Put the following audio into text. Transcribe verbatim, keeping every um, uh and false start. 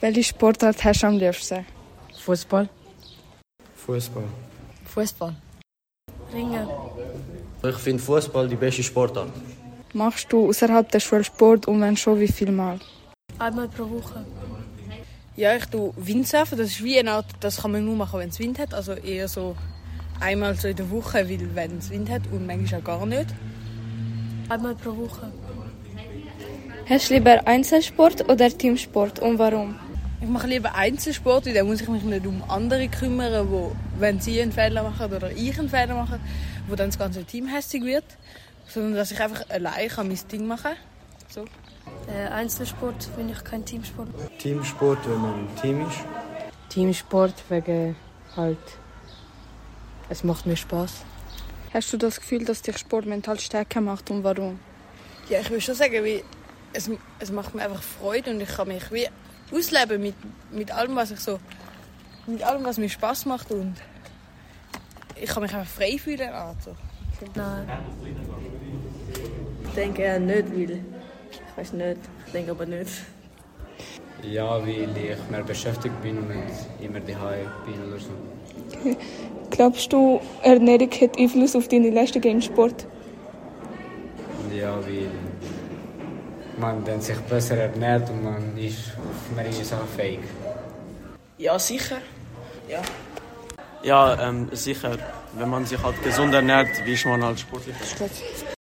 Welche Sportart hast du am liebsten? Fußball. Fußball. Fußball. Ringen. Ich finde Fußball die beste Sportart. Machst du außerhalb der Schule Sport und wenn schon, wie viel Mal? Einmal pro Woche. Ja, ich tue Windsurfen. Das ist wie eine Art, das kann man nur machen, wenn es Wind hat. Also eher so einmal so in der Woche, weil wenn es Wind hat und manchmal auch gar nicht. Einmal pro Woche. Hast du lieber Einzelsport oder Teamsport und warum? Ich mache lieber Einzelsport, weil dann muss ich mich nicht um andere kümmern, wo, wenn sie einen Fehler machen oder ich einen Fehler mache, wo dann das ganze Team hässig wird. Sondern dass ich einfach allein kann mein Ding machen kann. So. Äh, Einzelsport finde ich kein Teamsport. Teamsport, wenn man im Team ist. Teamsport wegen halt, es macht mir Spaß. Hast du das Gefühl, dass dich Sport mental stärker macht und warum? Ja, ich würde schon sagen, wie, es, es macht mir einfach Freude und ich kann mich wie ausleben mit, mit allem, was ich so, mit allem, was mir Spaß macht und ich kann mich einfach frei fühlen. Also. Nein. Ich denke eher nicht, weil ich weiß nicht. Ich denke aber nicht. Ja, weil ich mehr beschäftigt bin und nicht immer daheim bin oder so. Okay. Glaubst du, Ernährung hat Einfluss auf deine Leistung im Sport? Ja, weil man dann sich besser ernährt und man ist auf mehrere Sachen fähig. Ja, sicher. Ja, ja ähm, sicher. Wenn man sich halt gesund ernährt, ist man halt sportlich.